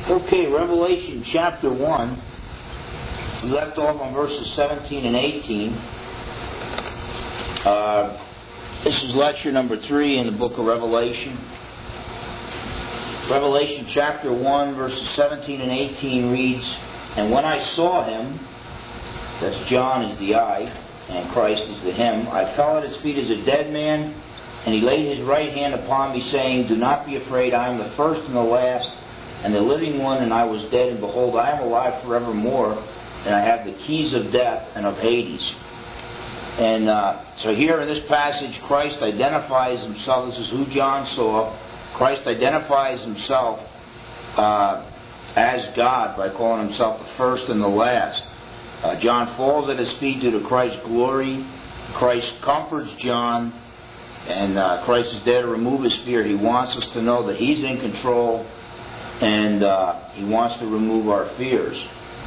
Okay, Revelation chapter 1. We left off on verses 17 and 18. This is lecture number 3 in the book of Revelation. Revelation chapter 1, verses 17 and 18 reads, "And when I saw him," that's John is the I, and Christ is the him, "I fell at his feet as a dead man, and he laid his right hand upon me, saying, 'Do not be afraid, I am the first and the last, and the living one, and I was dead, and behold, I am alive forevermore, and I have the keys of death and of Hades.'" And so here in this passage, Christ identifies himself. This is who John saw. Christ identifies himself as God by calling himself the first and the last. John falls at his feet due to Christ's glory. Christ comforts John, and Christ is there to remove his fear. He wants us to know that he's in control, and he wants to remove our fears.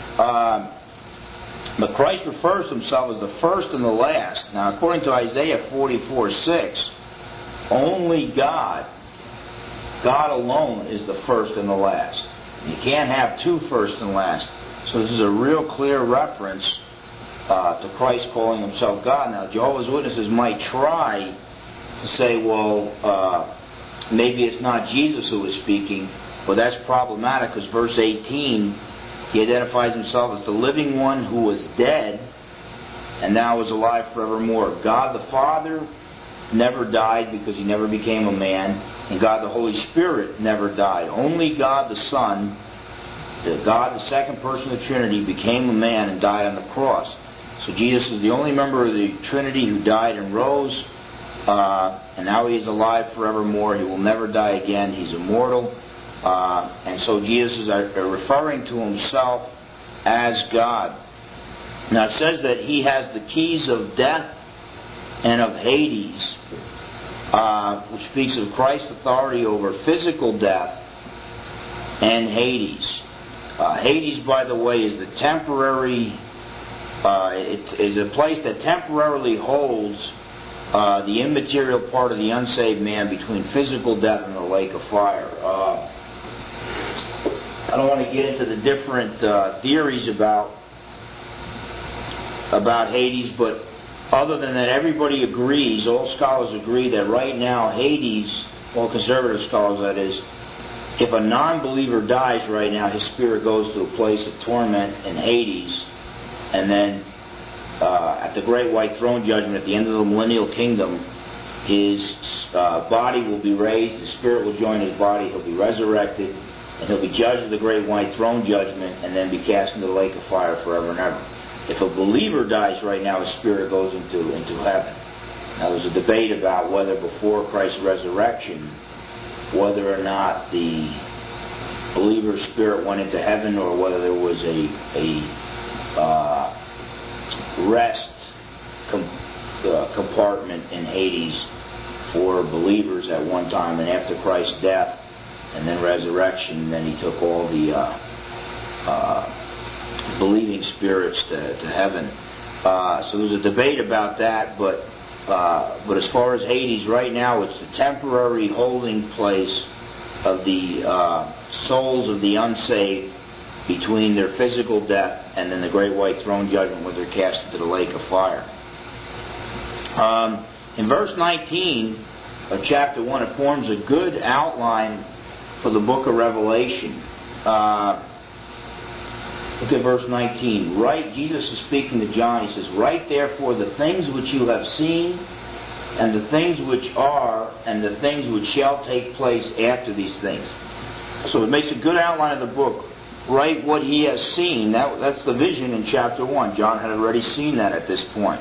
But Christ refers to himself as the first and the last. Now, according to Isaiah 44:6, only God alone is the first and the last. You can't have two first and last. So this is a real clear reference to Christ calling himself God. Now, Jehovah's Witnesses might try to say, well, maybe it's not Jesus who is speaking, but that's problematic because verse 18, he identifies himself as the living one who was dead and now is alive forevermore. God the Father never died because he never became a man, and God the Holy Spirit never died. Only God the Son, God the second person of the Trinity, became a man and died on the cross. So Jesus is the only member of the Trinity who died and rose, and now he is alive forevermore. He will never die again. He's immortal. And so Jesus is referring to himself as God. Now it says that he has the keys of death and of Hades, which speaks of Christ's authority over physical death and Hades. Hades, by the way, is the temporary, it is a place that temporarily holds the immaterial part of the unsaved man between physical death and the lake of fire. I don't want to get into the different theories about Hades, but other than that, everybody agrees, all scholars agree that right now Hades, all conservative scholars that is, if a non-believer dies right now, his spirit goes to a place of torment in Hades, and then at the Great White Throne Judgment, at the end of the millennial kingdom, his body will be raised, his spirit will join his body, he'll be resurrected, and he'll be judged at the Great White Throne Judgment, and then be cast into the lake of fire forever and ever. If a believer dies right now, his spirit goes into heaven. Now there's a debate about whether before Christ's resurrection, whether or not the believer's spirit went into heaven, or whether there was a rest compartment in Hades for believers at one time, and after Christ's death and then resurrection, then he took all the believing spirits to heaven. So there's a debate about that, but as far as Hades, right now it's the temporary holding place of the souls of the unsaved between their physical death and then the Great White Throne Judgment, where they're cast into the lake of fire. In verse 19 of chapter 1, it forms a good outline for the book of Revelation. Look at verse 19. Jesus is speaking to John. He says, "Write therefore the things which you have seen, and the things which are, and the things which shall take place after these things." So it makes a good outline of the book. Write what he has seen. That's the vision in chapter 1. John had already seen that at this point.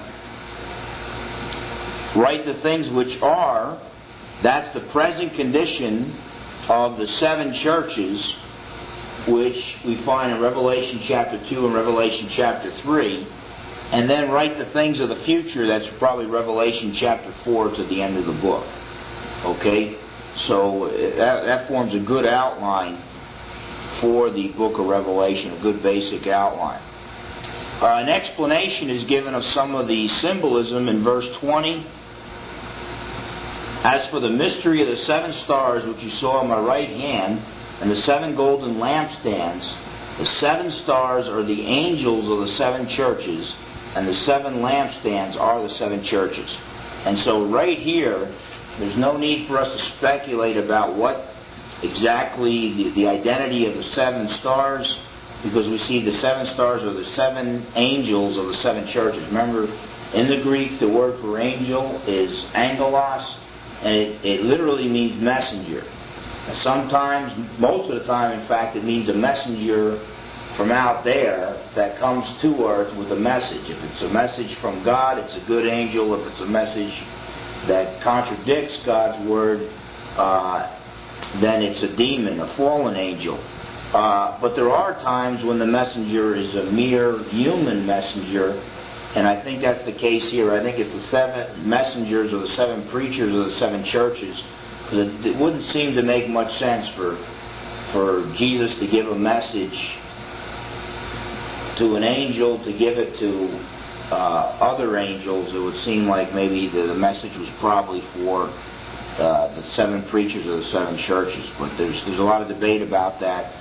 Write the things which are. That's the present condition of the 7 churches, which we find in Revelation chapter 2 and Revelation chapter 3. And then write the things of the future. That's probably Revelation chapter 4 to the end of the book. Okay? So that forms a good outline for the book of Revelation, a good basic outline. An explanation is given of some of the symbolism in verse 20. "As for the mystery of the 7 stars which you saw in my right hand, and the 7 golden lampstands. The 7 stars are the angels of the 7 churches, and the 7 lampstands are the 7 churches. And so right here, there's no need for us to speculate about what exactly the identity of the 7 stars, because we see the 7 stars are the 7 angels of the 7 churches. Remember, in the Greek, the word for angel is angelos, and it literally means messenger. And sometimes, most of the time, in fact, it means a messenger from out there that comes to earth with a message. If it's a message from God, it's a good angel. If it's a message that contradicts God's word, then it's a demon, a fallen angel. But there are times when the messenger is a mere human messenger, and I think that's the case here. I think it's the 7 messengers or the 7 preachers of the 7 churches. Because it wouldn't seem to make much sense for Jesus to give a message to an angel, to give it to other angels. It would seem like maybe the message was probably for the 7 preachers of the 7 churches. But there's a lot of debate about that.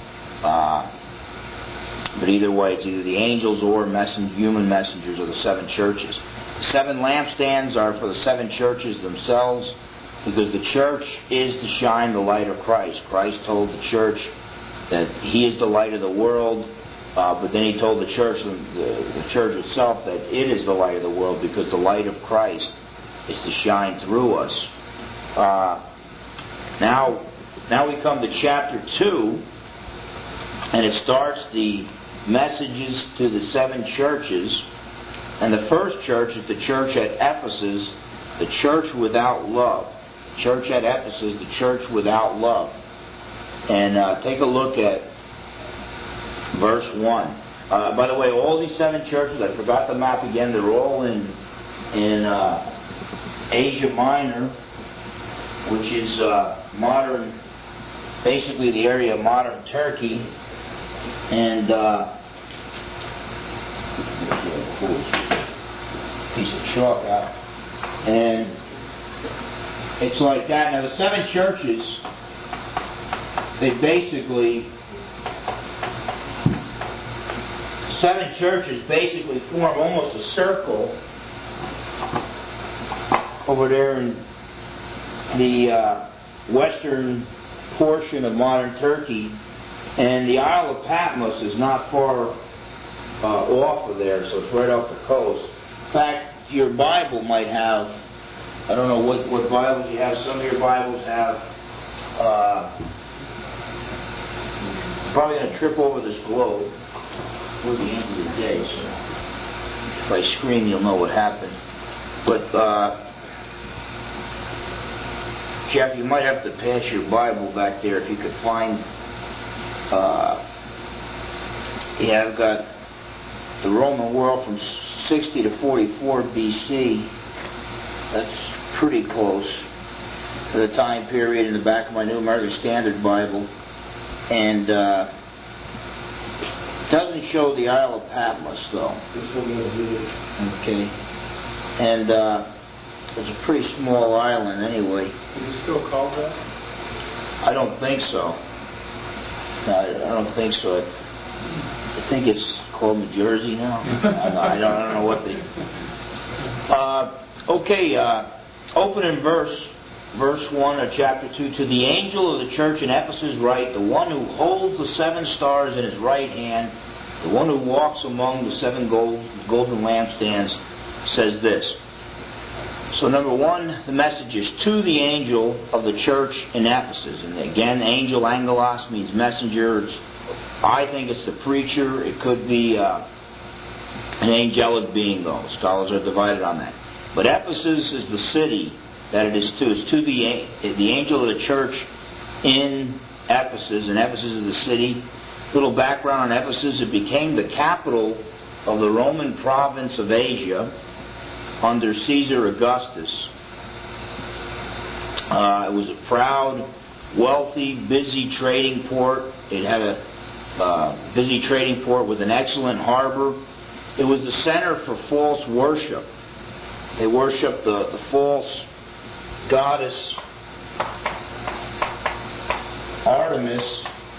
But either way, it's either the angels or human messengers of the 7 churches. The 7 lampstands are for the 7 churches themselves, because the church is to shine the light of Christ. Christ told the church that He is the light of the world, but then He told the church itself that it is the light of the world, because the light of Christ is to shine through us. Now we come to chapter 2, and it starts the messages to the 7 churches. And the first church is the church at Ephesus, the church without love. The church at Ephesus, the church without love. And take a look at verse 1. By the way, all these 7 churches, I forgot the map again, they're all in Asia Minor, which is modern, basically the area of modern Turkey. And piece of chalk out. And it's like that. Now the 7 churches, they basically, 7 churches basically form almost a circle over there in the western portion of modern Turkey. And the Isle of Patmos is not far off of there, so it's right off the coast. In fact, your Bible might have, I don't know what Bibles you have. Some of your Bibles have, probably going to trip over this globe toward the end of the day, so if I scream, you'll know what happened. But, Jeff, you might have to pass your Bible back there if you could find. I've got the Roman world from 60 to 44 BC. That's pretty close to the time period in the back of my New American Standard Bible. And doesn't show the Isle of Patmos, though. Okay. And it's a pretty small island, anyway. Is it still called that? I don't think so. No, I don't think so. I think it's called New Jersey now. I don't know what they... Open in verse 1 of chapter 2. To the angel of the church in Ephesus write, the one who holds the 7 stars in his right hand, the one who walks among the 7 golden lampstands, says this. So number 1, the message is to the angel of the church in Ephesus. And again, angel, angelos, means messenger. I think it's the preacher. It could be an angelic being, though. Scholars are divided on that. But Ephesus is the city that it is to. It's to the angel of the church in Ephesus. And Ephesus is the city. Little background on Ephesus. It became the capital of the Roman province of Asia under Caesar Augustus. It was a proud, wealthy, busy trading port. It had a busy trading port with an excellent harbor. It was the center for false worship. They worshiped the false goddess Artemis,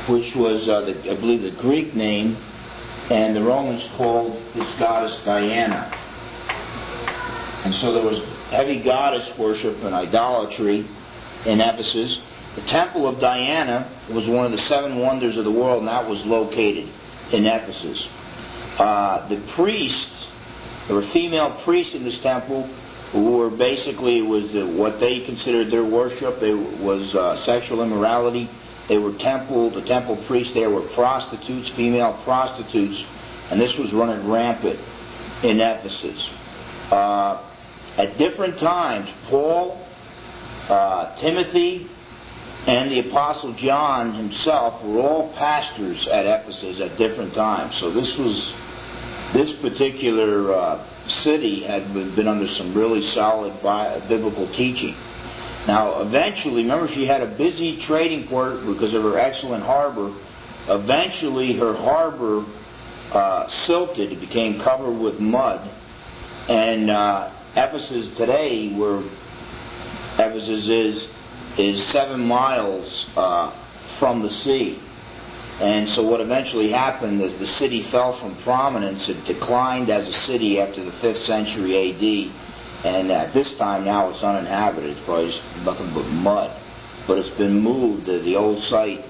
which was, I believe, the Greek name, and the Romans called this goddess Diana. And so there was heavy goddess worship and idolatry in Ephesus. The Temple of Diana was one of the 7 wonders of the world, and that was located in Ephesus. The priests, there were female priests in this temple who were basically, what they considered their worship. There was sexual immorality. They were the temple priests. They were prostitutes, female prostitutes, and this was running rampant in Ephesus. At different times, Paul, Timothy, and the Apostle John himself were all pastors at Ephesus at different times. So this particular city had been under some really solid biblical teaching. Now, eventually, remember, she had a busy trading port because of her excellent harbor. Eventually, her harbor silted. It became covered with mud. And Ephesus today, where Ephesus is 7 miles from the sea. And so what eventually happened is the city fell from prominence. It declined as a city after the 5th century A.D. And at this time now it's uninhabited. It's probably just nothing but mud. But it's been moved. The old site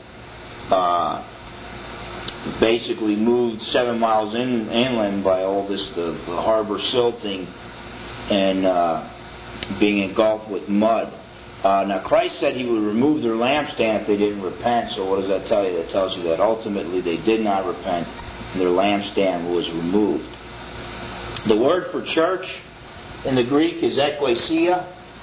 basically moved 7 miles inland by all this, the harbor silting and being engulfed with mud. Now Christ said He would remove their lampstand if they didn't repent. So what does that tell you? That tells you that ultimately they did not repent and their lampstand was removed. The word for church in the Greek is ekklesia.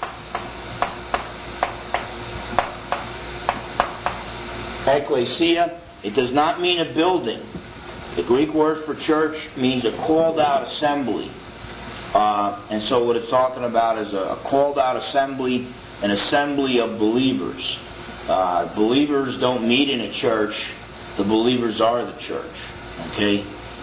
Ekklesia. It does not mean a building. The Greek word for church means a called out assembly. And so what it's talking about is a called out assembly, an assembly of believers. Believers don't meet in a church. The believers are the church. Okay?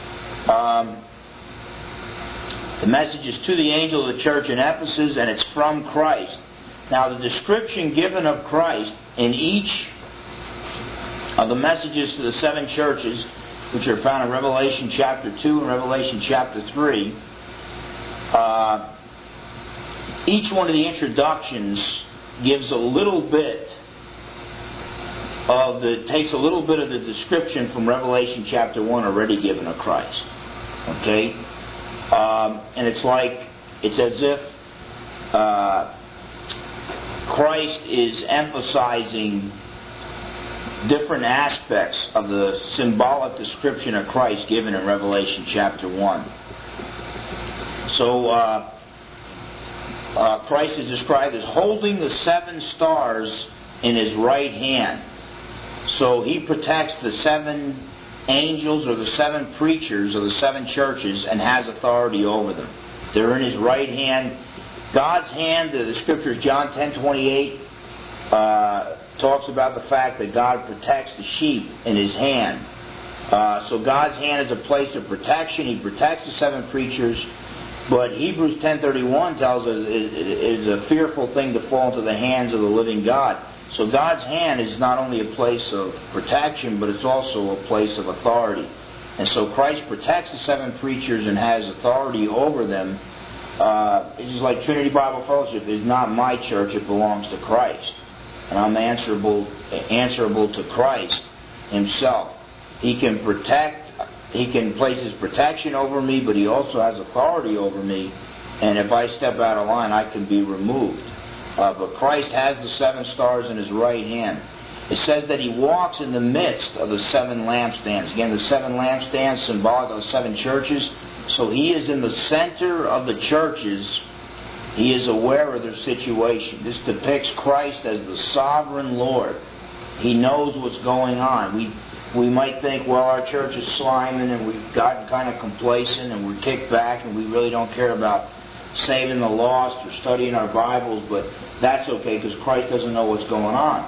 The message is to the angel of the church in Ephesus, and it's from Christ. Now, the description given of Christ in each of the messages to the 7 churches, which are found in Revelation chapter 2 and Revelation chapter 3, each one of the introductions gives a little bit takes a little bit of the description from Revelation chapter 1 already given of Christ. Okay? And it's as if Christ is emphasizing different aspects of the symbolic description of Christ given in Revelation chapter 1. So Christ is described as holding the 7 stars in His right hand. So He protects the 7 angels or the 7 preachers of the 7 churches and has authority over them. They're in His right hand. God's hand, the Scriptures, John 10:28, talks about the fact that God protects the sheep in His hand. So God's hand is a place of protection. He protects the 7 preachers. But Hebrews 10:31 tells us it is a fearful thing to fall into the hands of the living God. So God's hand is not only a place of protection, but it's also a place of authority. And so Christ protects the 7 preachers and has authority over them. It's just like Trinity Bible Fellowship is not my church, it belongs to Christ. And I'm answerable to Christ Himself. He can place His protection over me, but He also has authority over me. And if I step out of line, I can be removed. But Christ has the 7 stars in His right hand. It says that He walks in the midst of the 7 lampstands. Again, the 7 lampstands symbolic of the 7 churches. So He is in the center of the churches. He is aware of their situation. This depicts Christ as the sovereign Lord. He knows what's going on. We might think, well, our church is sliming and we've gotten kind of complacent and we're kicked back and we really don't care about saving the lost or studying our Bibles, but that's okay because Christ doesn't know what's going on.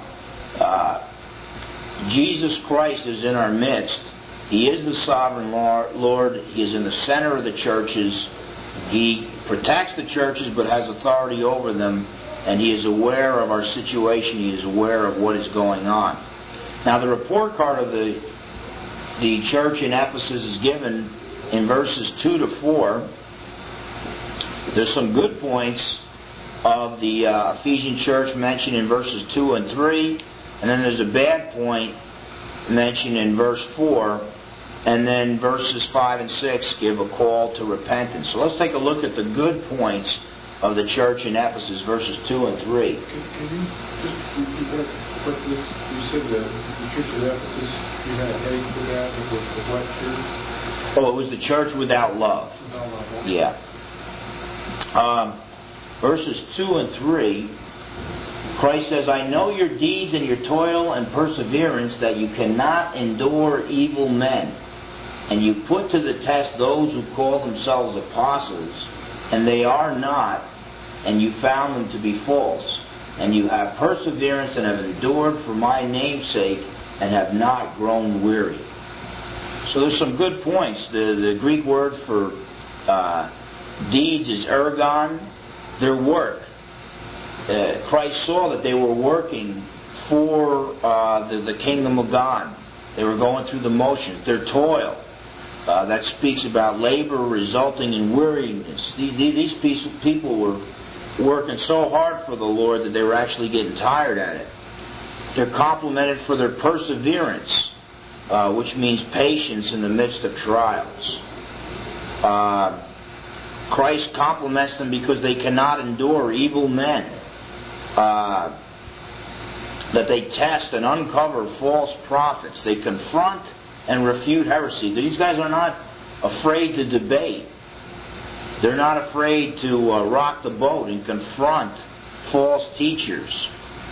Jesus Christ is in our midst. He is the sovereign Lord. He is in the center of the churches. He protects the churches but has authority over them, and He is aware of our situation. He is aware of what is going on. Now the report card of the church in Ephesus is given in verses 2 to 4. There's some good points of the Ephesian church mentioned in verses 2 and 3. And then there's a bad point mentioned in verse 4. And then verses 5 and 6 give a call to repentance. So let's take a look at the good points of the church in Ephesus, verses 2 and 3. Can you just repeat what this, you said the church at Ephesus, you had a name for that, it was the what church? Oh, it was the church without love. Without love. Yeah. Verses 2 and 3, Christ says, I know your deeds and your toil and perseverance, that you cannot endure evil men. And you put to the test those who call themselves apostles, and they are not, and you found them to be false. And you have perseverance and have endured for my name's sake, and have not grown weary. So there's some good points. The Greek word for deeds is ergon, their work. Christ saw that they were working for the kingdom of God. They were going through the motions. Their toil. That speaks about labor resulting in weariness. These people were working so hard for the Lord that they were actually getting tired at it. They're complimented for their perseverance, which means patience in the midst of trials. Christ compliments them because they cannot endure evil men. That they test and uncover false prophets. They confront and refute heresy. These guys are not afraid to debate. They're not afraid to rock the boat and confront false teachers.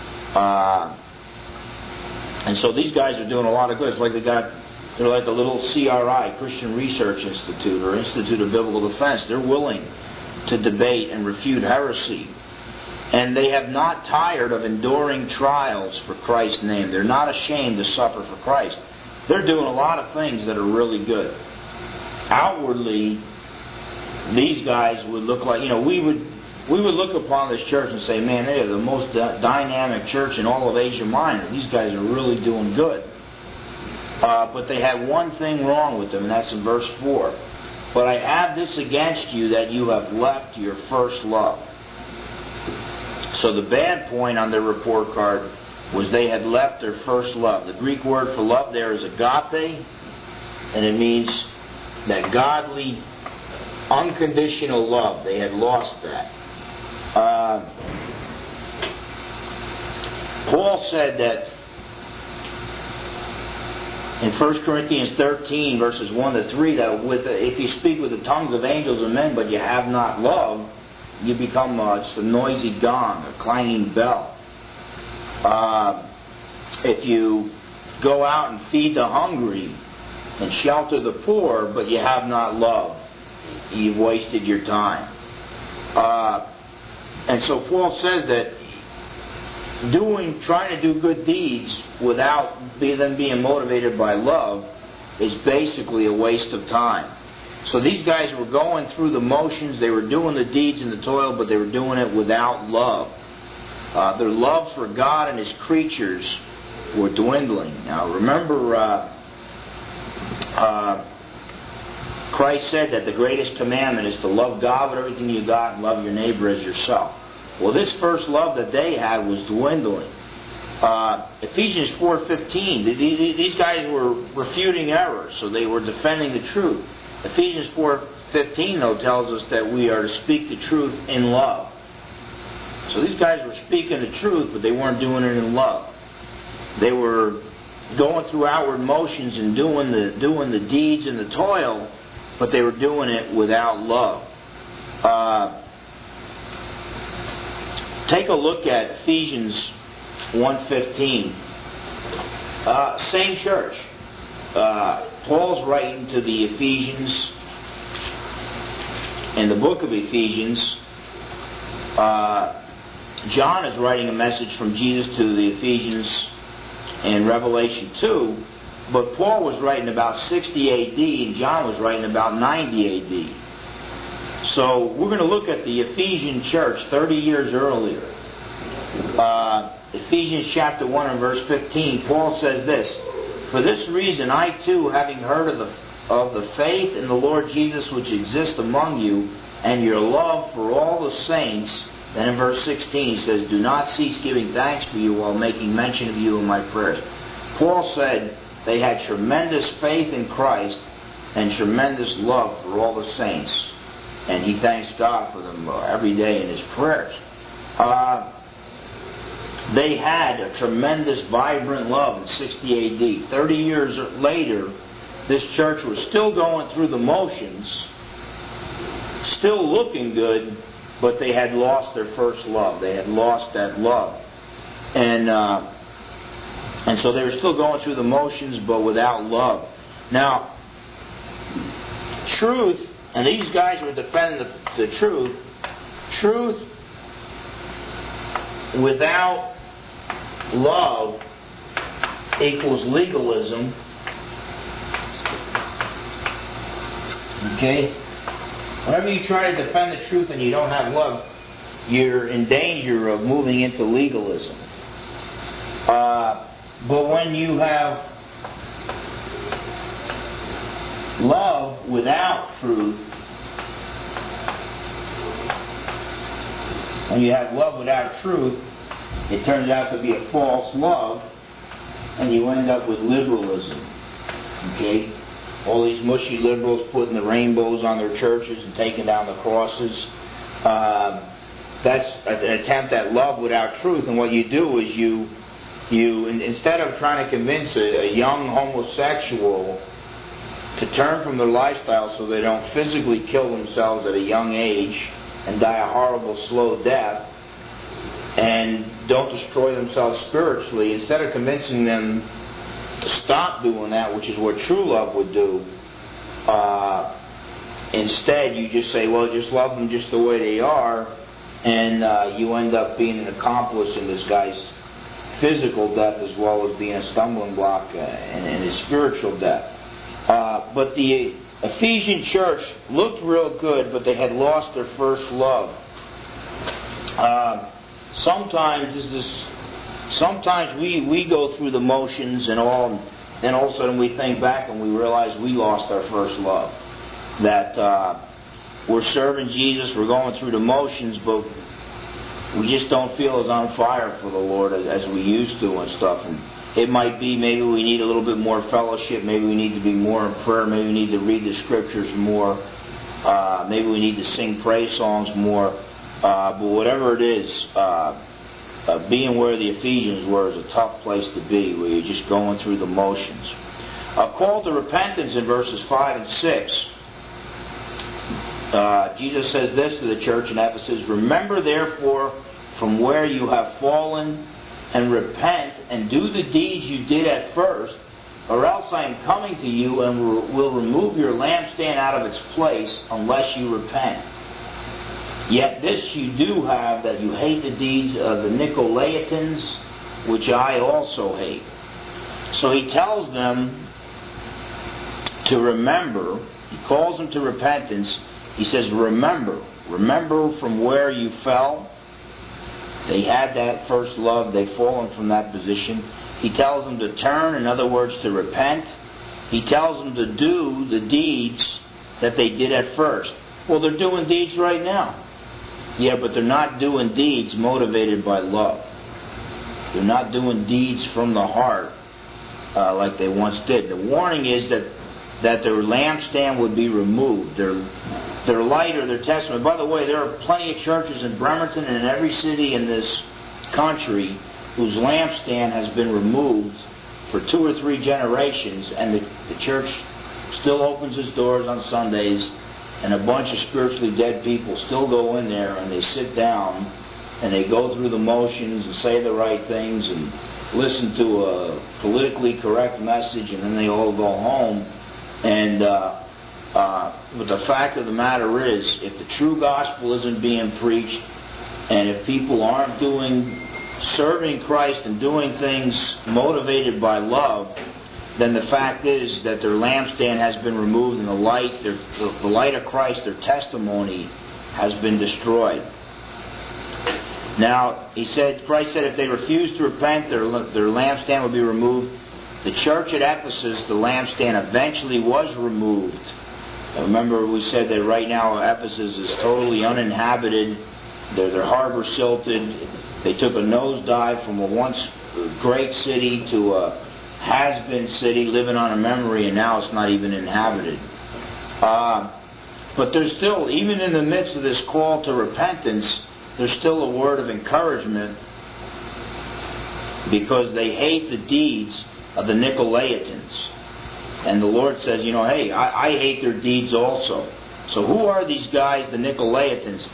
And so these guys are doing a lot of good. It's like they're like the little CRI, Christian Research Institute, or Institute of Biblical Defense. They're willing to debate and refute heresy. And they have not tired of enduring trials for Christ's name. They're not ashamed to suffer for Christ. They're doing a lot of things that are really good. Outwardly, these guys would look like, we would look upon this church and say, man, they are the most dynamic church in all of Asia Minor. These guys are really doing good. But they had one thing wrong with them, and that's in verse 4. But I have this against you, that you have left your first love. So the bad point on their report card was they had left their first love. The Greek word for love there is agape, and it means that godly, unconditional love. They had lost that. Paul said that in 1 Corinthians 13, verses 1 to 3, that if you speak with the tongues of angels and men, but you have not love, you become just a noisy gong, a clanging bell. If you go out and feed the hungry and shelter the poor, but you have not love, you've wasted your time. And so Paul says that trying to do good deeds without them being motivated by love is basically a waste of time. So these guys were going through the motions, they were doing the deeds and the toil, but they were doing it without love. Their love for God and His creatures were dwindling. Now remember, Christ said that the greatest commandment is to love God with everything you got and love your neighbor as yourself. Well, this first love that they had was dwindling. Ephesians 4:15, these guys were refuting error, so they were defending the truth. Ephesians 4:15, though, tells us that we are to speak the truth in love. So these guys were speaking the truth, but they weren't doing it in love. They were going through outward motions and doing the deeds and the toil, but they were doing it without love. Take a look at Ephesians 1:15. Same church. Paul's writing to the Ephesians in the book of Ephesians. John is writing a message from Jesus to the Ephesians in Revelation 2, but Paul was writing about 60 A.D. and John was writing about 90 A.D. So we're going to look at the Ephesian church 30 years earlier. Ephesians chapter 1 and verse 15, Paul says this, "For this reason I too, having heard of the faith in the Lord Jesus which exists among you, and your love for all the saints," then in verse 16 he says, "do not cease giving thanks for you while making mention of you in my prayers." Paul said they had tremendous faith in Christ and tremendous love for all the saints. And he thanks God for them every day in his prayers. They had a tremendous, vibrant love in 60 A.D. 30 years later, this church was still going through the motions, still looking good, but they had lost their first love. They had lost that love. And so they were still going through the motions, but without love. Now, truth, and these guys were defending the truth. Truth without love equals legalism. Okay? Whenever you try to defend the truth and you don't have love, you're in danger of moving into legalism. But when you have love without truth, when you have love without truth, it turns out to be a false love, and you end up with liberalism. Okay? All these mushy liberals putting the rainbows on their churches and taking down the crosses. That's an attempt at love without truth, and what you do is you instead of trying to convince a young homosexual to turn from their lifestyle so they don't physically kill themselves at a young age and die a horrible, slow death, and don't destroy themselves spiritually, instead of convincing them to stop doing that, which is what true love would do, instead you just say, well, just love them just the way they are, and you end up being an accomplice in this guy's physical death as well as being a stumbling block in his spiritual death. But the Ephesian church looked real good, but they had lost their first love. Sometimes we go through the motions and all of a sudden we think back and we realize we lost our first love. That we're serving Jesus, we're going through the motions, but we just don't feel as on fire for the Lord as we used to and stuff. And it might be maybe we need a little bit more fellowship, maybe we need to be more in prayer, maybe we need to read the scriptures more, maybe we need to sing praise songs more. But whatever it is, being where the Ephesians were is a tough place to be, where you're just going through the motions. A call to repentance in verses 5 and 6. Jesus says this to the church in Ephesus, "Remember therefore from where you have fallen, and repent, and do the deeds you did at first, or else I am coming to you and will remove your lampstand out of its place unless you repent. Yet this you do have, that you hate the deeds of the Nicolaitans, which I also hate." So he tells them to remember. He calls them to repentance. He says, remember from where you fell. They had that first love. They've fallen from that position. He tells them to turn, in other words, to repent. He tells them to do the deeds that they did at first. Well, they're doing deeds right now. Yeah, but they're not doing deeds motivated by love. They're not doing deeds from the heart like they once did. The warning is that their lampstand would be removed. Their light or their testimony. By the way, there are plenty of churches in Bremerton and in every city in this country whose lampstand has been removed for 2 or 3 generations, and the church still opens its doors on Sundays, and a bunch of spiritually dead people still go in there and they sit down and they go through the motions and say the right things and listen to a politically correct message, and then they all go home. And but the fact of the matter is, if the true gospel isn't being preached, and if people aren't serving Christ and doing things motivated by love, then the fact is that their lampstand has been removed, and the light of Christ, their testimony, has been destroyed. Now, Christ said if they refused to repent, their lampstand would be removed. The church at Ephesus, the lampstand eventually was removed. Remember, we said that right now Ephesus is totally uninhabited. Their harbor silted. They took a nosedive from a once great city to a has-been city living on a memory, and now it's not even inhabited. But there's still, even in the midst of this call to repentance, there's still a word of encouragement, because they hate the deeds of the Nicolaitans. And the Lord says, hey, I hate their deeds also. So who are these guys, the Nicolaitans?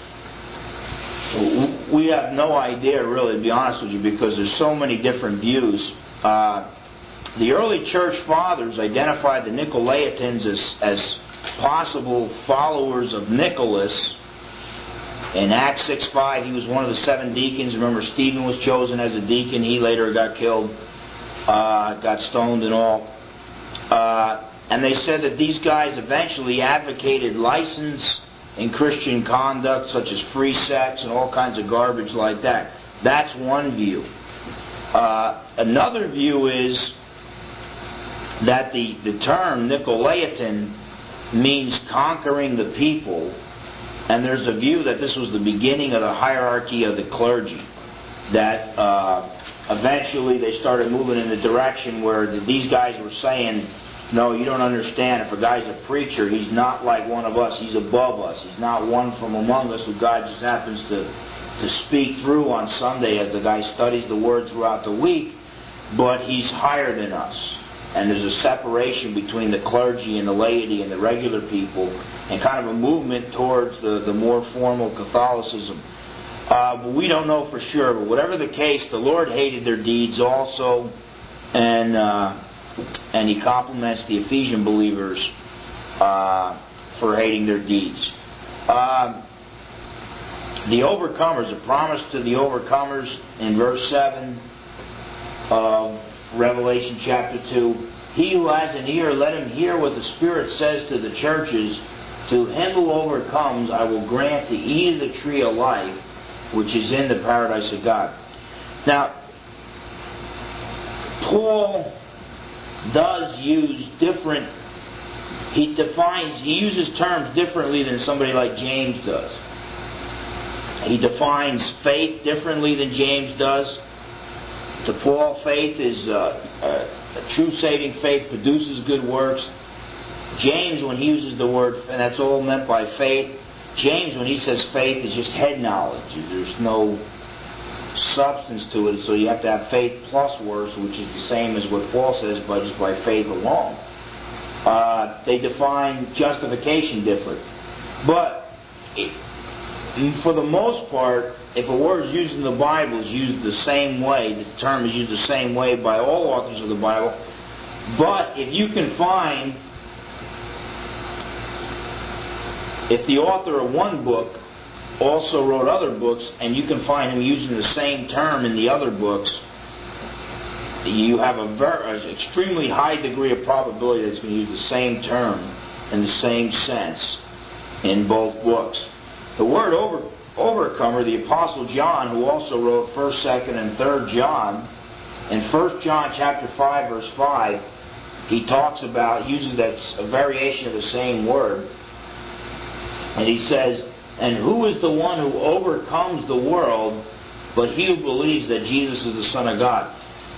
We have no idea, really, to be honest with you, because there's so many different views. The early church fathers identified the Nicolaitans as possible followers of Nicholas. In Acts 6:5, he was one of the 7 deacons. Remember, Stephen was chosen as a deacon. He later got killed, got stoned and all. And they said that these guys eventually advocated license in Christian conduct, such as free sex and all kinds of garbage like that. That's one view. Another view is that the term Nicolaitan means conquering the people, and there's a view that this was the beginning of the hierarchy of the clergy, that eventually they started moving in the direction where these guys were saying, no, you don't understand. If a guy's a preacher, he's not like one of us. He's above us. He's not one from among us who God just happens to speak through on Sunday as the guy studies the Word throughout the week, but he's higher than us. And there's a separation between the clergy and the laity and the regular people, and kind of a movement towards the more formal Catholicism. But we don't know for sure. But whatever the case, the Lord hated their deeds also, and He compliments the Ephesian believers for hating their deeds. The overcomers, a promise to the overcomers in verse 7 of Revelation chapter 2. He who has an ear, let him hear what the Spirit says to the churches. To him who overcomes, I will grant to eat of the tree of life, which is in the paradise of God. Now, Paul does use different, he uses terms differently than somebody like James does. He defines faith differently than James does. To Paul, faith is a true saving faith produces good works. James, when he uses the word, and that's all meant by faith, James, when he says faith, is just head knowledge. There's no substance to it, so you have to have faith plus works, which is the same as what Paul says, but just by faith alone. They define justification different. But for the most part, if a word is used in the Bible, it's used the same way. The term is used the same way by all authors of the Bible. But if you can find, if the author of one book also wrote other books, and you can find him using the same term in the other books, you have an extremely high degree of probability that it's going to use the same term in the same sense in both books. The word overcomer, the Apostle John, who also wrote 1st, 2nd, and 3rd John, in 1 John chapter 5, verse 5, he talks about, uses a variation of the same word, and he says, and who is the one who overcomes the world but he who believes that Jesus is the Son of God?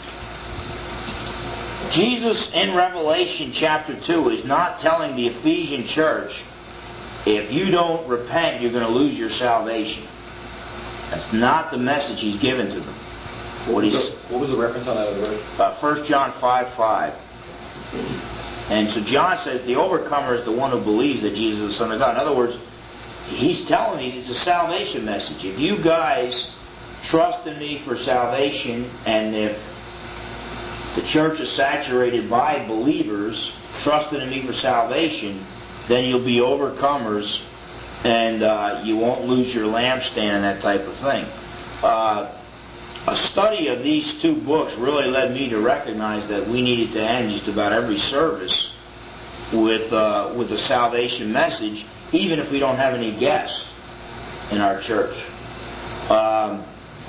Jesus in Revelation chapter 2 is not telling the Ephesian church, if you don't repent, you're going to lose your salvation. That's not the message He's given to them. What was the reference on that verse? 1 John 5:5. And so John says the overcomer is the one who believes that Jesus is the Son of God. In other words, He's telling you it's a salvation message. If you guys trust in me for salvation, and if the church is saturated by believers trusting in me for salvation, then you'll be overcomers, and you won't lose your lampstand and that type of thing. A study of these two books really led me to recognize that we needed to end just about every service with a salvation message, even if we don't have any guests in our church.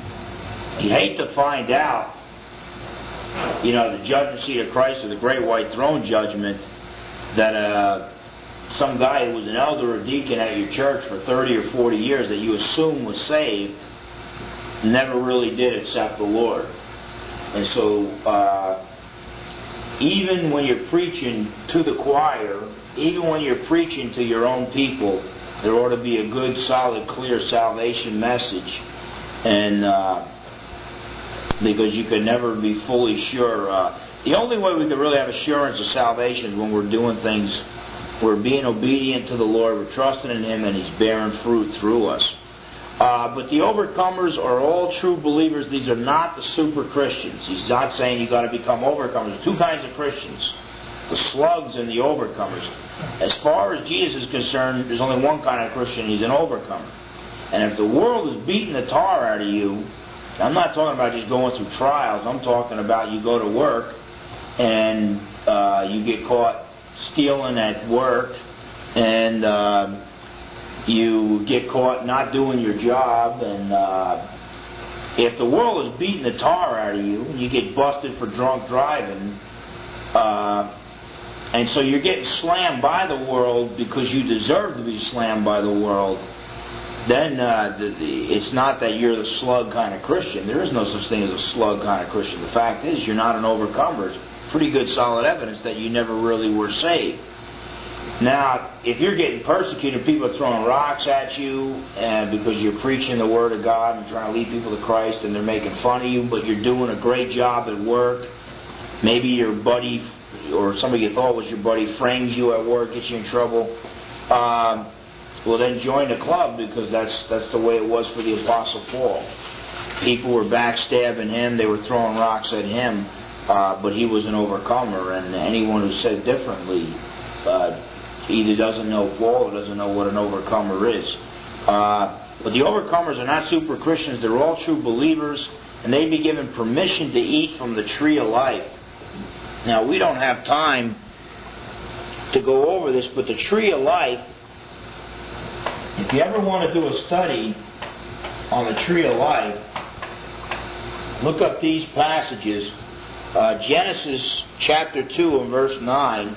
You hate to find out, the judgment seat of Christ or the great white throne judgment, that some guy who was an elder or deacon at your church for 30 or 40 years that you assume was saved never really did accept the Lord. And so even when you're preaching to the choir, even when you're preaching to your own people, there ought to be a good, solid, clear salvation message. And because you can never be fully sure. The only way we can really have assurance of salvation is when we're doing things, we're being obedient to the Lord, we're trusting in Him, and He's bearing fruit through us. But the overcomers are all true believers. These are not the super Christians. He's not saying you've got to become overcomers. There's two kinds of Christians: the slugs and the overcomers. As far as Jesus is concerned, there's only one kind of Christian. He's an overcomer. And if the world is beating the tar out of you, I'm not talking about just going through trials. I'm talking about you go to work and you get caught stealing at work, and you get caught not doing your job, and if the world is beating the tar out of you and you get busted for drunk driving, and so you're getting slammed by the world because you deserve to be slammed by the world, then it's not that you're the slug kind of Christian. There is no such thing as a slug kind of Christian. The fact is you're not an overcomer. It's pretty good solid evidence that you never really were saved. Now, if you're getting persecuted, people are throwing rocks at you because you're preaching the Word of God and trying to lead people to Christ, and they're making fun of you, but you're doing a great job at work. Maybe your buddy or somebody you thought was your buddy frames you at work, gets you in trouble. Well, then join the club, because that's the way it was for the Apostle Paul. People were backstabbing him, they were throwing rocks at him, but he was an overcomer, and anyone who said differently either doesn't know Paul or doesn't know what an overcomer is. But the overcomers are not super Christians. They're all true believers, and they'd be given permission to eat from the tree of life. Now, we don't have time to go over this, but the tree of life, if you ever want to do a study on the tree of life, look up these passages. Genesis chapter 2 and verse 9.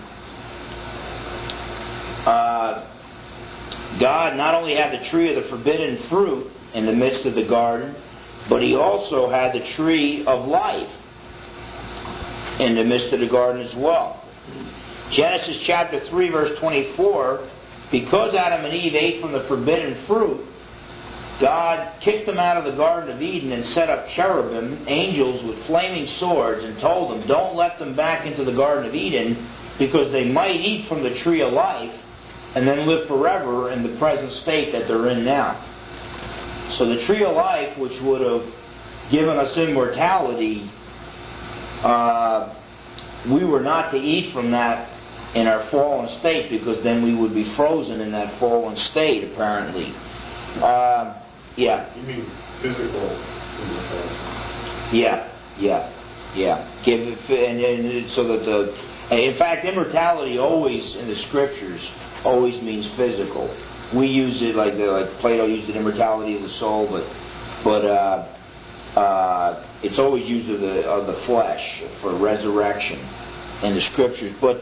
God not only had the tree of the forbidden fruit in the midst of the garden, but He also had the tree of life in the midst of the garden as well. Genesis chapter 3 verse 24, because Adam and Eve ate from the forbidden fruit, God kicked them out of the Garden of Eden and set up cherubim, angels with flaming swords, and told them, don't let them back into the Garden of Eden, because they might eat from the tree of life and then live forever in the present state that they're in now. So the tree of life, which would have given us immortality, we were not to eat from that in our fallen state, because then we would be frozen in that fallen state, apparently. Yeah. You mean physical immortality? Yeah. So that in fact, immortality always in the Scriptures always means physical. We use it like Plato used it, immortality of the soul, but it's always used of the flesh for resurrection in the Scriptures. But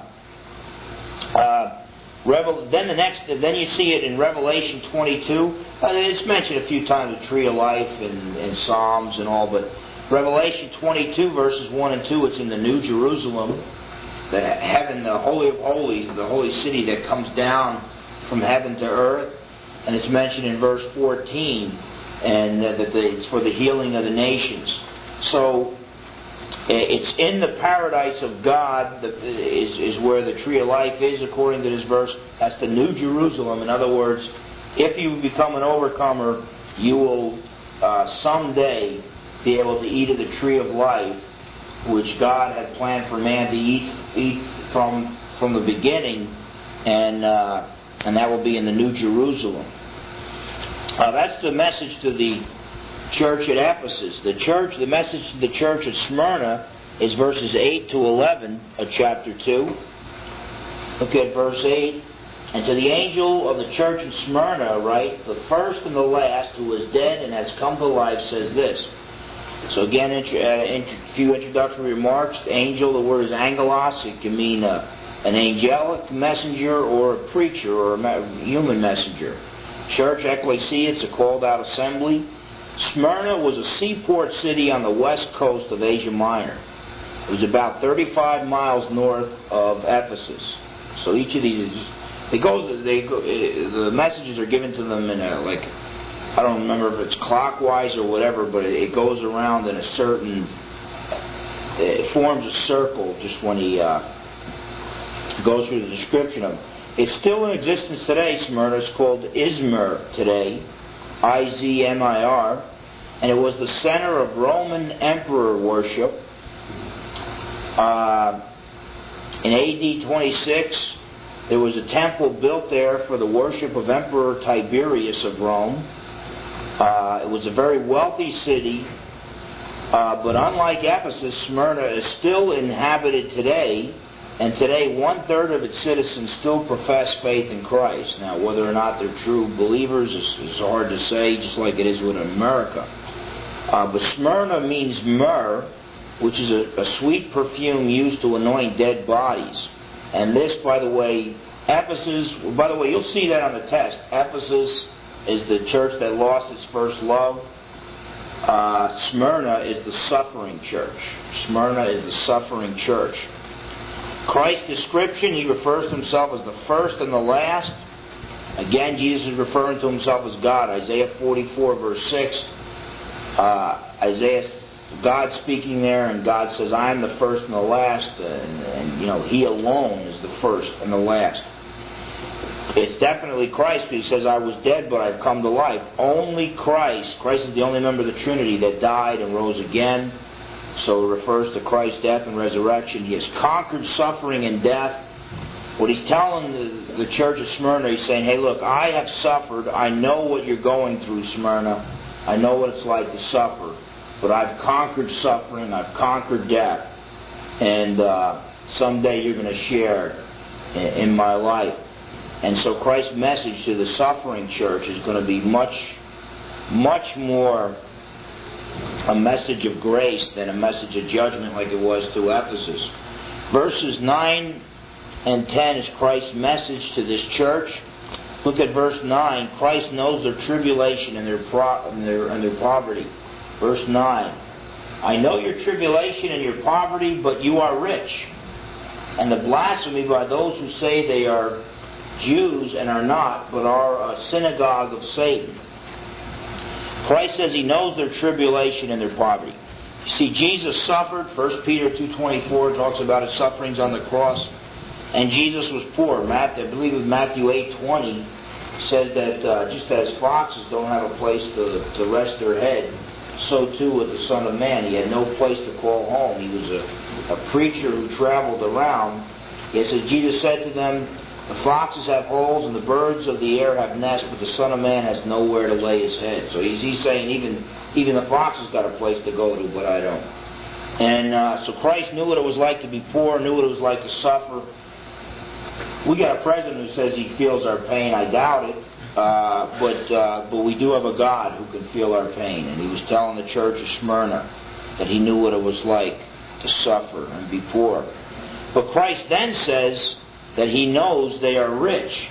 then you see it in Revelation 22. It's mentioned a few times, the tree of life in Psalms and all, but Revelation 22 verses 1 and 2, it's in the New Jerusalem, the heaven, the Holy of Holies, the holy city that comes down from heaven to earth, and it's mentioned in verse 14, and that it's for the healing of the nations. So it's in the paradise of God is where the tree of life is, according to this verse. That's the New Jerusalem. In other words, if you become an overcomer, you will someday be able to eat of the tree of life, which God had planned for man to eat from the beginning, and that will be in the New Jerusalem. That's the message to the church at Ephesus. The message to the church at Smyrna is verses 8 to 11 of chapter 2. Look at verse 8. And to the angel of the church in Smyrna write, the first and the last, who is dead and has come to life, says this: So again, a few introductory remarks. Angel, the word is angelos. It can mean an angelic messenger or a preacher or a human messenger. Church, ecclesia, it's a called out assembly. Smyrna was a seaport city on the west coast of Asia Minor. It was about 35 miles north of Ephesus. So each of these, the messages are given to them in a, like, I don't remember if it's clockwise or whatever, but it goes around in a certain, it forms a circle just when he goes through the description of it. It's still in existence today, Smyrna. It's called Izmir today, Izmir, and it was the center of Roman emperor worship. In AD 26, there was a temple built there for the worship of Emperor Tiberius of Rome. It was a very wealthy city, but unlike Ephesus, Smyrna is still inhabited today, and today 1/3 of its citizens still profess faith in Christ. Now, whether or not they're true believers is hard to say, just like it is with America. But Smyrna means myrrh, which is a sweet perfume used to anoint dead bodies. And this, by the way, Ephesus, by the way, you'll see that on the test. Ephesus is the church that lost its first love. Smyrna is the suffering church. Smyrna is the suffering church. Christ's description, he refers to himself as the first and the last. Again, Jesus is referring to himself as God. Isaiah 44 verse 6. God speaking there, and God says, I am the first and the last, and he alone is the first and the last. It's definitely Christ, because he says, I was dead, but I've come to life. Only Christ is the only member of the Trinity that died and rose again. So it refers to Christ's death and resurrection. He has conquered suffering and death. What he's telling the church of Smyrna, he's saying, hey, look, I have suffered. I know what you're going through, Smyrna. I know what it's like to suffer. But I've conquered suffering. I've conquered death. And someday you're going to share in my life. And so Christ's message to the suffering church is going to be much, much more a message of grace than a message of judgment like it was to Ephesus. Verses 9 and 10 is Christ's message to this church. Look at verse 9. Christ knows their tribulation and their poverty. Verse 9. I know your tribulation and your poverty, but you are rich. And the blasphemy by those who say they are Jews and are not, but are a synagogue of Satan. Christ says he knows their tribulation and their poverty. You see, Jesus suffered. 1 Peter 2:24 talks about his sufferings on the cross. And Jesus was poor. I believe it was Matthew 8:20 says that just as foxes don't have a place to rest their head, so too with the Son of Man. He had no place to call home. He was a preacher who traveled around. It says, Jesus said to them, the foxes have holes and the birds of the air have nests, but the Son of Man has nowhere to lay his head. So he's saying even the foxes got a place to go to, but I don't. And so Christ knew what it was like to be poor, knew what it was like to suffer. We got a president who says he feels our pain. I doubt it. But we do have a God who can feel our pain. And he was telling the church of Smyrna that he knew what it was like to suffer and be poor. But Christ then says that he knows they are rich.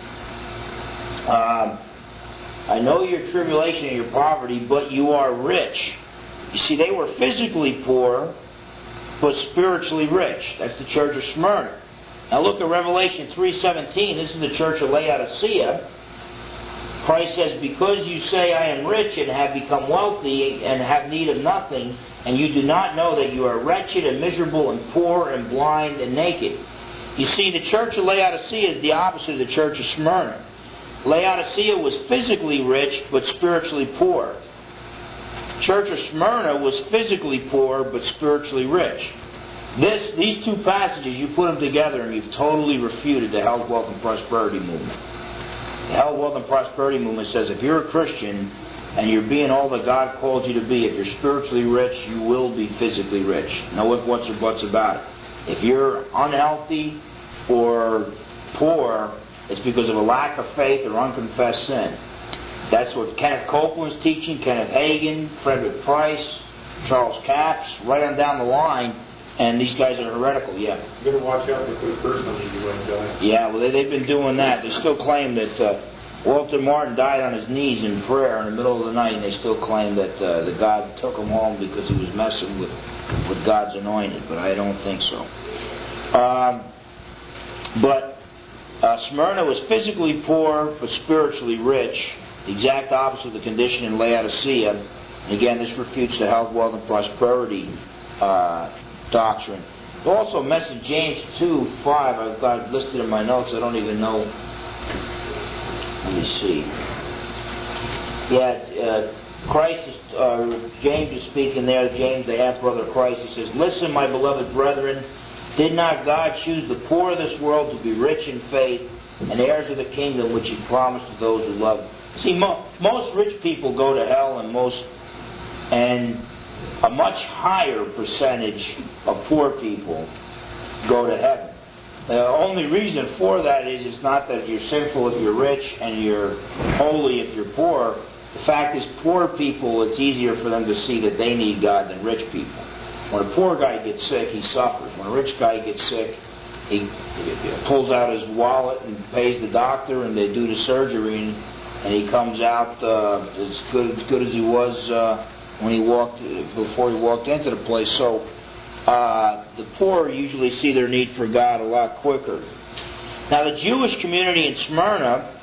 I know your tribulation and your poverty, but you are rich. You see, they were physically poor, but spiritually rich. That's the church of Smyrna. Now look at Revelation 3:17. This is the church of Laodicea. Christ says, because you say I am rich and have become wealthy and have need of nothing, and you do not know that you are wretched and miserable and poor and blind and naked. You see, the church of Laodicea is the opposite of the church of Smyrna. Laodicea was physically rich but spiritually poor. The church of Smyrna was physically poor but spiritually rich. These two passages, you put them together and you've totally refuted the health, wealth, and prosperity movement. The health, wealth, and prosperity movement says if you're a Christian and you're being all that God called you to be, if you're spiritually rich, you will be physically rich. No ifs, whats, or buts about it. If you're unhealthy or poor, it's because of a lack of faith or unconfessed sin. That's what Kenneth Copeland's teaching, Kenneth Hagin, Frederick Price, Charles Capps, right on down the line, and these guys are heretical, yeah. You better watch out for the first one you went down. Yeah, well, they've been doing that. They still claim that Walter Martin died on his knees in prayer in the middle of the night, and they still claim that the God took him home because he was messing with God's anointed, but I don't think so. But Smyrna was physically poor but spiritually rich, the exact opposite of the condition in Laodicea. And again, this refutes the health, wealth, and prosperity doctrine. Also, message James 2:5. I've got it listed in my notes. I don't even know. Let me see. Yeah, Christ is, James is speaking there. James, the half-brother of Christ, he says, "Listen, my beloved brethren, did not God choose the poor of this world to be rich in faith and heirs of the kingdom which He promised to those who love Him?" See, most rich people go to hell, and a much higher percentage of poor people go to heaven. The only reason for that is it's not that you're sinful if you're rich and you're holy if you're poor. The fact is, poor people, it's easier for them to see that they need God than rich people. When a poor guy gets sick, he suffers. When a rich guy gets sick, he pulls out his wallet and pays the doctor, and they do the surgery, and he comes out as good as he was before he walked into the place. So the poor usually see their need for God a lot quicker. Now, the Jewish community in Smyrna,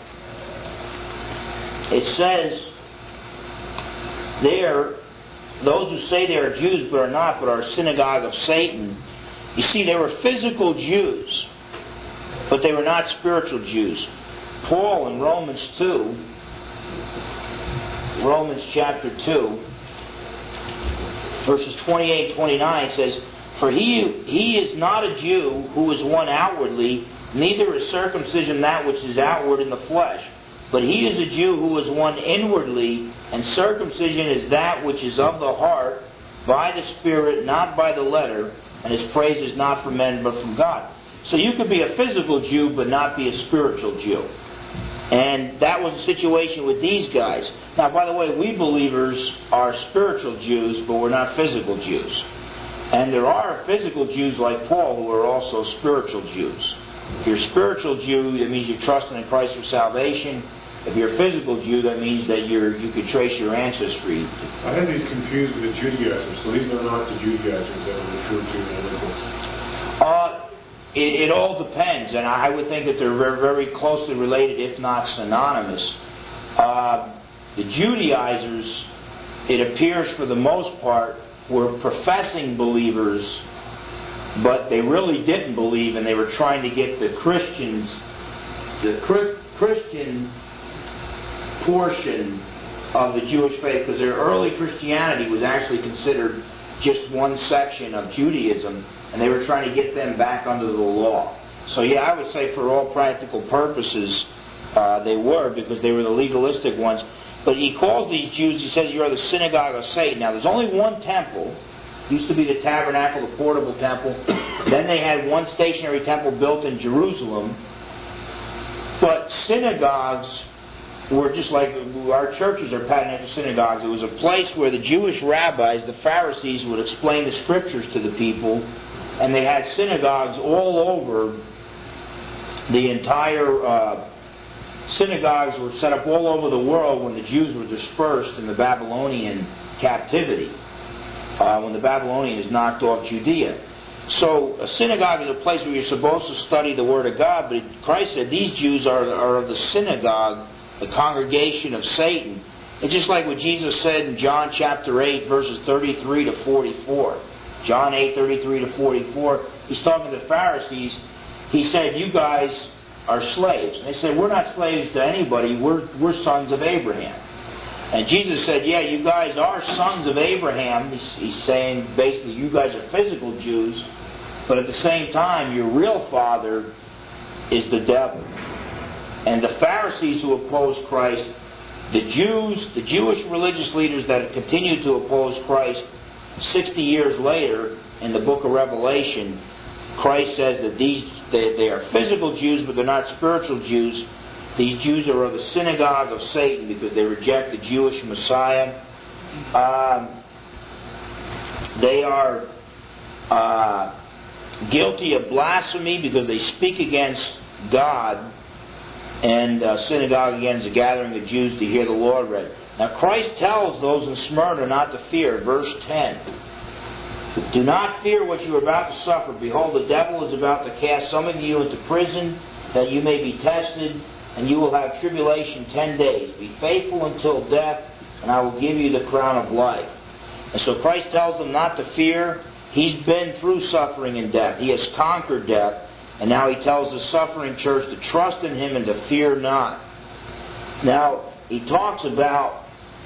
it says there, those who say they are Jews but are not, but are a synagogue of Satan. You see, they were physical Jews, but they were not spiritual Jews. Paul in Romans chapter 2, verses 28 and 29 says, "For he is not a Jew who is one outwardly, neither is circumcision that which is outward in the flesh. But he is a Jew who is one inwardly, and circumcision is that which is of the heart, by the Spirit, not by the letter, and his praise is not from men but from God." So you could be a physical Jew but not be a spiritual Jew. And that was the situation with these guys. Now, by the way, we believers are spiritual Jews, but we're not physical Jews. And there are physical Jews like Paul who are also spiritual Jews. If you're a spiritual Jew, that means you're trusting in Christ for salvation. If you're a physical Jew, that means that you could trace your ancestry. I had these confused with the Judaizers, so these are not the Judaizers that are referred to in other books. It all depends, and I would think that they're very, very closely related, if not synonymous. The Judaizers, it appears for the most part, were professing believers, but they really didn't believe, and they were trying to get the Christian portion of the Jewish faith, because their early Christianity was actually considered just one section of Judaism, and they were trying to get them back under the law. So yeah, I would say for all practical purposes, they were, because they were the legalistic ones. But he calls these Jews, he says, "You are the synagogue of Satan." Now, there's only one temple. It used to be the tabernacle, the portable temple. Then they had one stationary temple built in Jerusalem. But synagogues were just like our churches are patterned after synagogues. It was a place where the Jewish rabbis, the Pharisees, would explain the Scriptures to the people. And they had synagogues all over the entire... synagogues were set up all over the world when the Jews were dispersed in the Babylonian captivity. When the Babylonians knocked off Judea. So a synagogue is a place where you're supposed to study the Word of God. But Christ said these Jews are of the synagogue, the congregation of Satan. It's just like what Jesus said in John chapter 8, verses 33 to 44. John 8, 33 to 44. He's talking to the Pharisees. He said, "You guys are slaves." And they said, "We're not slaves to anybody. We're sons of Abraham." And Jesus said, "Yeah, you guys are sons of Abraham." He's saying basically you guys are physical Jews, but at the same time your real father is the devil. And the Pharisees who opposed Christ, the Jews, the Jewish religious leaders that continued to oppose Christ 60 years later in the book of Revelation, Christ says that they are physical Jews, but they're not spiritual Jews. These Jews are of the synagogue of Satan because they reject the Jewish Messiah. They are guilty of blasphemy because they speak against God, and synagogue again is a gathering of Jews to hear the Lord read. Now Christ tells those in Smyrna not to fear. Verse 10. Do not fear what you are about to suffer. Behold, the devil is about to cast some of you into prison, that you may be tested, and you will have tribulation 10 days. Be faithful until death, and I will give you the crown of life. And so Christ tells them not to fear. He's been through suffering and death. He has conquered death. And now He tells the suffering church to trust in Him and to fear not. Now, He talks about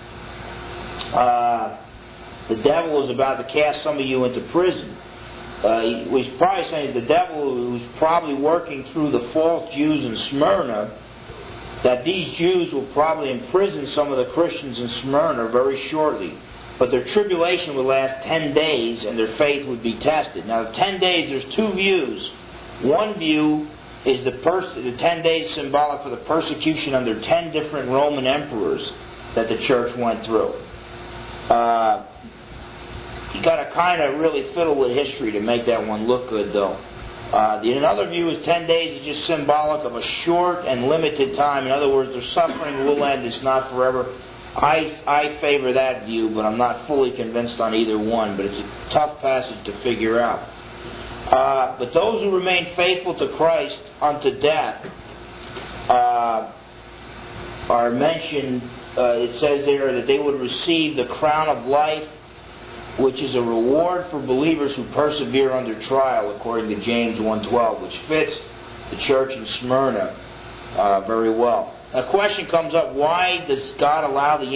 the devil is about to cast some of you into prison. He's probably saying the devil who's probably working through the false Jews in Smyrna, that these Jews will probably imprison some of the Christians in Smyrna very shortly. But their tribulation would last 10 days and their faith would be tested. Now, the 10 days, there's two views. One view is the 10 days symbolic for the persecution under 10 different Roman emperors that the church went through. You got to kind of really fiddle with history to make that one look good, though. Another view is 10 days is just symbolic of a short and limited time. In other words, their suffering will end. It's not forever. I favor that view, but I'm not fully convinced on either one. But it's a tough passage to figure out. But those who remain faithful to Christ unto death are mentioned. It says there that they would receive the crown of life, which is a reward for believers who persevere under trial, according to James 1:12, which fits the church in Smyrna very well. A question comes up: why does God allow the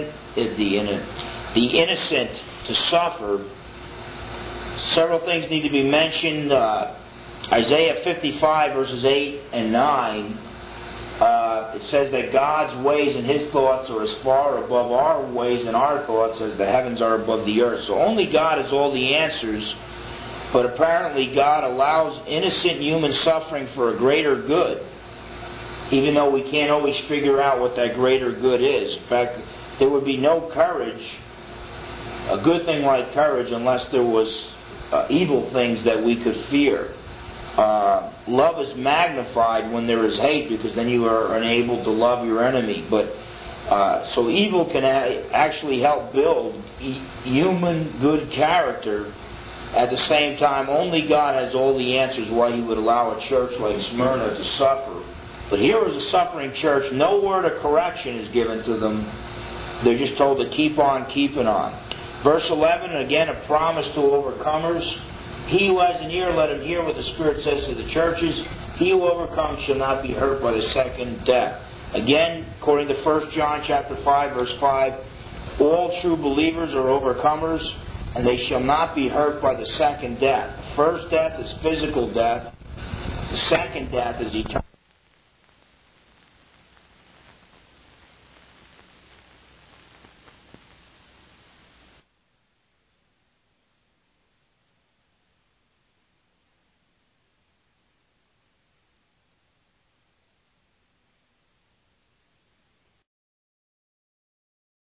innocent to suffer? Several things need to be mentioned. Isaiah 55 verses 8 and 9. It says that God's ways and His thoughts are as far above our ways and our thoughts as the heavens are above the earth. So only God has all the answers, but apparently God allows innocent human suffering for a greater good, even though we can't always figure out what that greater good is. In fact, there would be no courage, a good thing like courage, unless there was evil things that we could fear. Love is magnified when there is hate, because then you are unable to love your enemy. But so evil can actually help build human good character. At the same time, only God has all the answers why He would allow a church like Smyrna to suffer. But here is a suffering church. No word of correction is given to them. They're just told to keep on keeping on. Verse 11, again, a promise to overcomers. He who has an ear, let him hear what the Spirit says to the churches. He who overcomes shall not be hurt by the second death. Again, according to 1 John chapter 5, verse 5, all true believers are overcomers, and they shall not be hurt by the second death. The first death is physical death. The second death is eternal.